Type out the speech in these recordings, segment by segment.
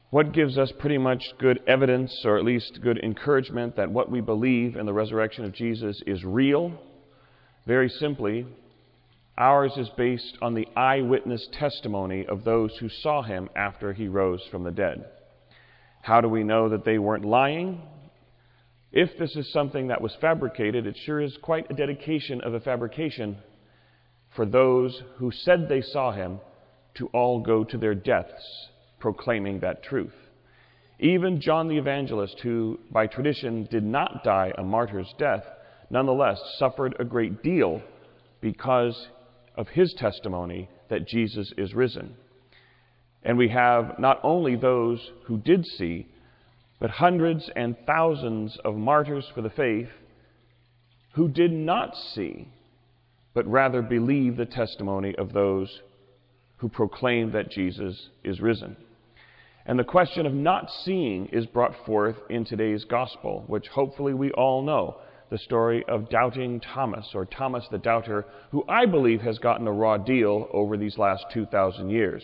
What gives us pretty much good evidence, or at least good encouragement, that what we believe in the resurrection of Jesus is real? Very simply, ours is based on the eyewitness testimony of those who saw him after he rose from the dead. How do we know that they weren't lying? If this is something that was fabricated, it sure is quite a dedication of a fabrication for those who said they saw him to all go to their deaths proclaiming that truth. Even John the Evangelist, who by tradition did not die a martyr's death, nonetheless suffered a great deal because of his testimony that Jesus is risen. And we have not only those who did see, but hundreds and thousands of martyrs for the faith who did not see, but rather believe the testimony of those who proclaim that Jesus is risen. And the question of not seeing is brought forth in today's gospel, which hopefully we all know, the story of doubting Thomas, or Thomas the Doubter, who I believe has gotten a raw deal over these last 2,000 years.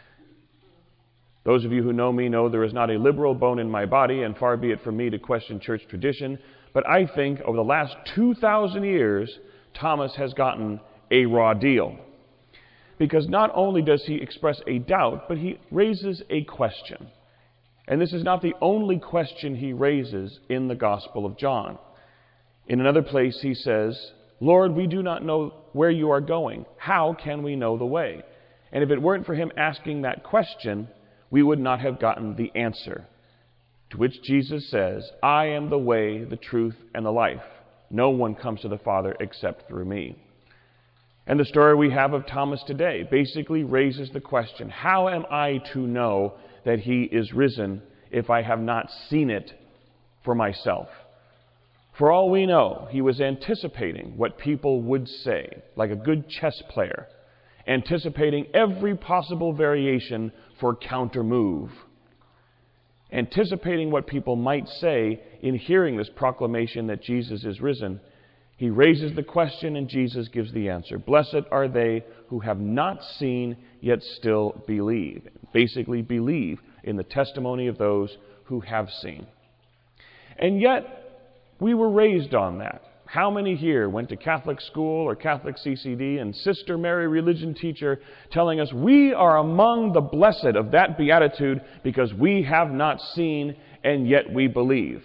Those of you who know me know there is not a liberal bone in my body, and far be it from me to question church tradition, but I think over the last 2,000 years, Thomas has gotten a raw deal. Because not only does he express a doubt, but he raises a question. And this is not the only question he raises in the Gospel of John. In another place he says, "Lord, we do not know where you are going. How can we know the way?" And if it weren't for him asking that question, we would not have gotten the answer. To which Jesus says, "I am the way, the truth, and the life. No one comes to the Father except through me." And the story we have of Thomas today basically raises the question, how am I to know that he is risen if I have not seen it for myself? For all we know, he was anticipating what people would say, like a good chess player, anticipating every possible variation for counter-move, anticipating what people might say in hearing this proclamation that Jesus is risen. He raises the question and Jesus gives the answer. Blessed are they who have not seen yet still believe. Basically believe in the testimony of those who have seen. And yet, we were raised on that. How many here went to Catholic school or Catholic CCD and Sister Mary religion teacher telling us we are among the blessed of that beatitude because we have not seen and yet we believe?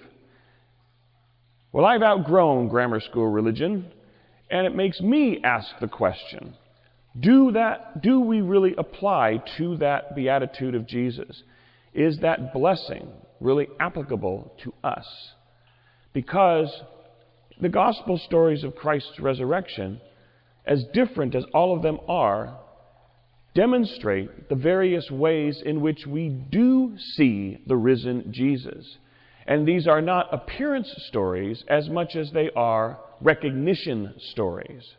Well, I've outgrown grammar school religion, and it makes me ask the question, do we really apply to that beatitude of Jesus? Is that blessing really applicable to us? Because the gospel stories of Christ's resurrection, as different as all of them are, demonstrate the various ways in which we do see the risen Jesus. And these are not appearance stories as much as they are recognition stories.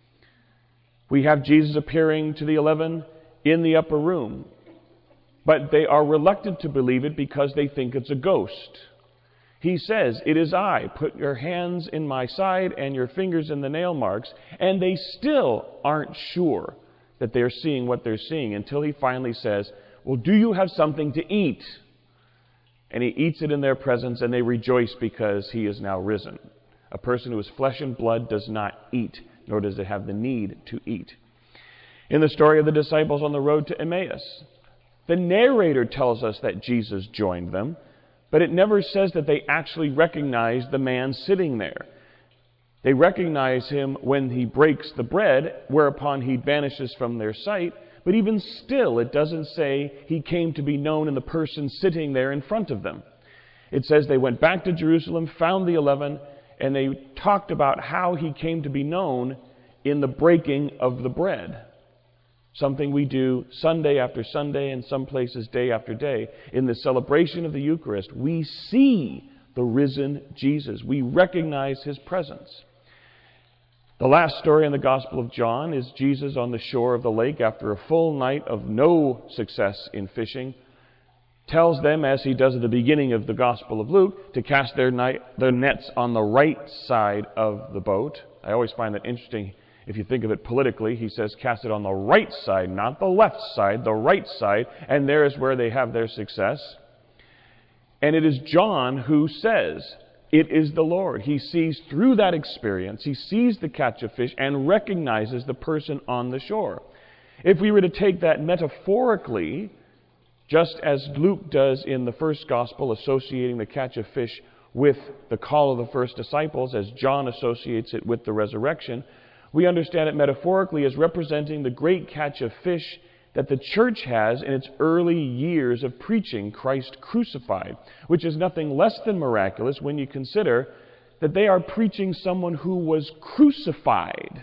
We have Jesus appearing to the 11 in the upper room, but they are reluctant to believe it because they think it's a ghost. He says, "It is I. Put your hands in my side and your fingers in the nail marks." And they still aren't sure that they're seeing what they're seeing until he finally says, "Well, do you have something to eat?" And he eats it in their presence, and they rejoice because he is now risen. A person who is flesh and blood does not eat, nor does it have the need to eat. In the story of the disciples on the road to Emmaus, the narrator tells us that Jesus joined them, but it never says that they actually recognize the man sitting there. They recognize him when he breaks the bread, whereupon he vanishes from their sight. But even still, it doesn't say he came to be known in the person sitting there in front of them. It says they went back to Jerusalem, found the 11, and they talked about how he came to be known in the breaking of the bread. Something we do Sunday after Sunday, and some places day after day. In the celebration of the Eucharist, we see the risen Jesus. We recognize his presence. The last story in the Gospel of John is Jesus on the shore of the lake after a full night of no success in fishing, tells them, as he does at the beginning of the Gospel of Luke, to cast their nets on the right side of the boat. I always find that interesting. If you think of it politically, he says cast it on the right side, not the left side, the right side, and there is where they have their success. And it is John who says, "It is the Lord." He sees through that experience, he sees the catch of fish and recognizes the person on the shore. If we were to take that metaphorically, just as Luke does in the first gospel, associating the catch of fish with the call of the first disciples, as John associates it with the resurrection, we understand it metaphorically as representing the great catch of fish that the church has in its early years of preaching Christ crucified, which is nothing less than miraculous when you consider that they are preaching someone who was crucified,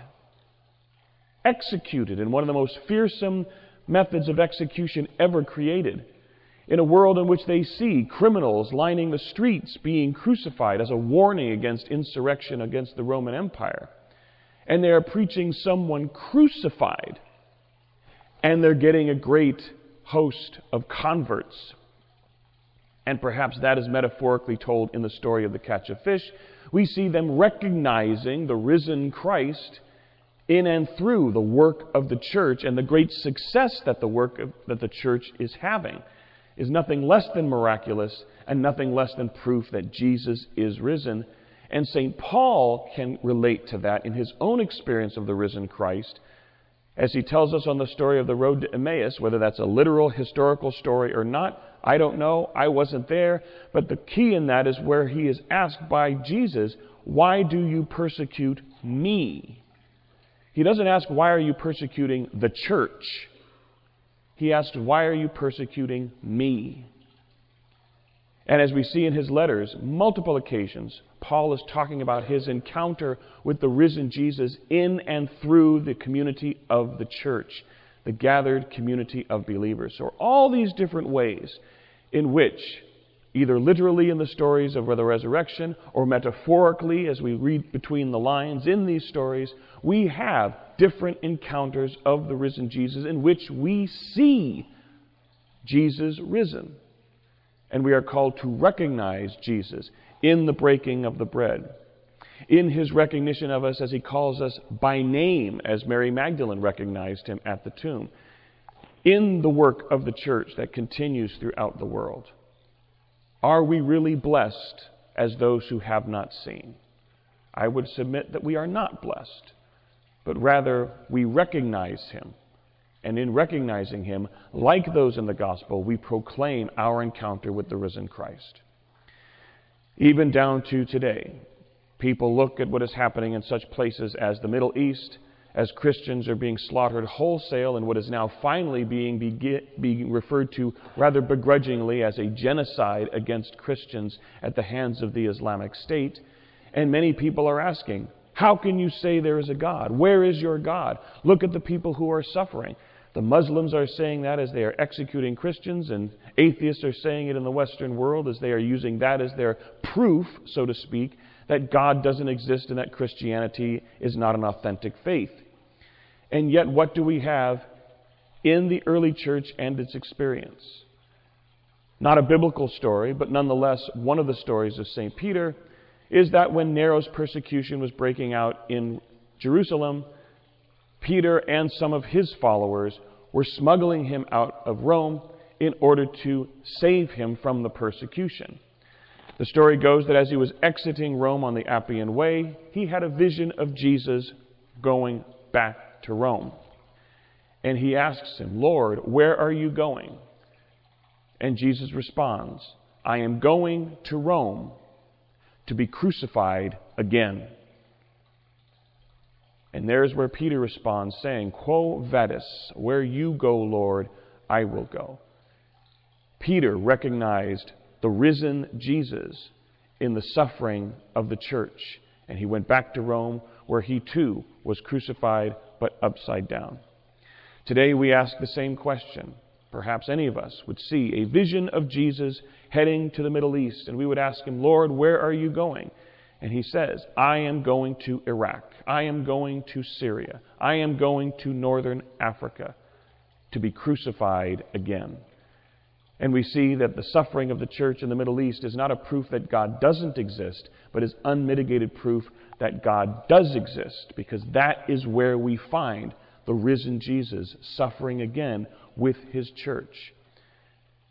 executed in one of the most fearsome methods of execution ever created, in a world in which they see criminals lining the streets being crucified as a warning against insurrection against the Roman Empire. And they are preaching someone crucified. And they're getting a great host of converts. And perhaps that is metaphorically told in the story of the catch of fish. We see them recognizing the risen Christ in and through the work of the church, and the great success that the church is having is nothing less than miraculous and nothing less than proof that Jesus is risen. And St. Paul can relate to that in his own experience of the risen Christ, as he tells us on the story of the road to Emmaus. Whether that's a literal historical story or not, I don't know. I wasn't there. But the key in that is where he is asked by Jesus, "Why do you persecute me?" He doesn't ask, "Why are you persecuting the church?" He asks, "Why are you persecuting me?" And as we see in his letters, multiple occasions, Paul is talking about his encounter with the risen Jesus in and through the community of the church, the gathered community of believers. So all these different ways in which, either literally in the stories of the resurrection or metaphorically as we read between the lines in these stories, we have different encounters of the risen Jesus in which we see Jesus risen. And we are called to recognize Jesus in the breaking of the bread, in his recognition of us as he calls us by name, as Mary Magdalene recognized him at the tomb, in the work of the church that continues throughout the world. Are we really blessed as those who have not seen? I would submit that we are not blessed, but rather we recognize him. And in recognizing him, like those in the gospel, we proclaim our encounter with the risen Christ. Even down to today, people look at what is happening in such places as the Middle East, as Christians are being slaughtered wholesale in what is now finally being referred to rather begrudgingly as a genocide against Christians at the hands of the Islamic State. And many people are asking, how can you say there is a God? Where is your God? Look at the people who are suffering. The Muslims are saying that as they are executing Christians, and atheists are saying it in the Western world as they are using that as their proof, so to speak, that God doesn't exist and that Christianity is not an authentic faith. And yet, what do we have in the early church and its experience? Not a biblical story, but nonetheless, one of the stories of St. Peter is that when Nero's persecution was breaking out in Jerusalem, Peter and some of his followers were smuggling him out of Rome in order to save him from the persecution. The story goes that as he was exiting Rome on the Appian Way, he had a vision of Jesus going back to Rome. And he asks him, "Lord, where are you going?" And Jesus responds, "I am going to Rome to be crucified again." And there's where Peter responds, saying, "Quo vadis?" Where you go, Lord, I will go. Peter recognized the risen Jesus in the suffering of the church, and he went back to Rome, where he too was crucified, but upside down. Today we ask the same question. Perhaps any of us would see a vision of Jesus heading to the Middle East, and we would ask him, "Lord, where are you going?" And he says, "I am going to Iraq. I am going to Syria. I am going to northern Africa to be crucified again." And we see that the suffering of the church in the Middle East is not a proof that God doesn't exist, but is unmitigated proof that God does exist, because that is where we find the risen Jesus suffering again with his church.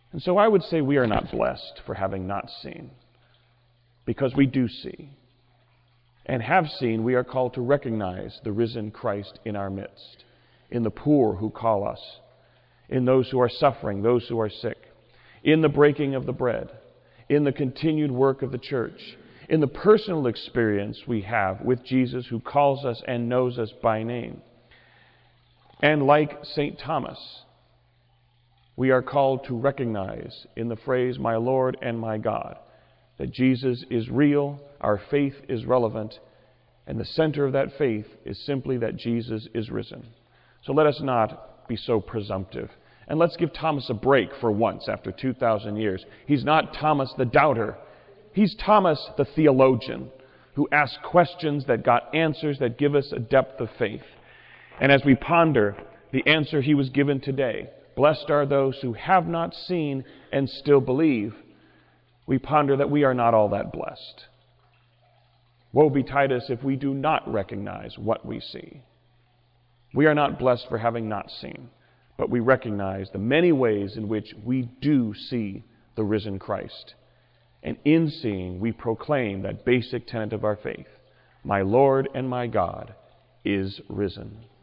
And so I would say we are not blessed for having not seen, because we do see. And have seen, we are called to recognize the risen Christ in our midst, in the poor who call us, in those who are suffering, those who are sick, in the breaking of the bread, in the continued work of the church, in the personal experience we have with Jesus who calls us and knows us by name. And like St. Thomas, we are called to recognize in the phrase, my Lord and my God, that Jesus is real, our faith is relevant, and the center of that faith is simply that Jesus is risen. So let us not be so presumptive. And let's give Thomas a break for once after 2,000 years. He's not Thomas the doubter. He's Thomas the theologian who asked questions that got answers that give us a depth of faith. And as we ponder the answer he was given today, blessed are those who have not seen and still believe, we ponder that we are not all that blessed. Woe betide us if we do not recognize what we see. We are not blessed for having not seen, but we recognize the many ways in which we do see the risen Christ. And in seeing, we proclaim that basic tenet of our faith, my Lord and my God is risen.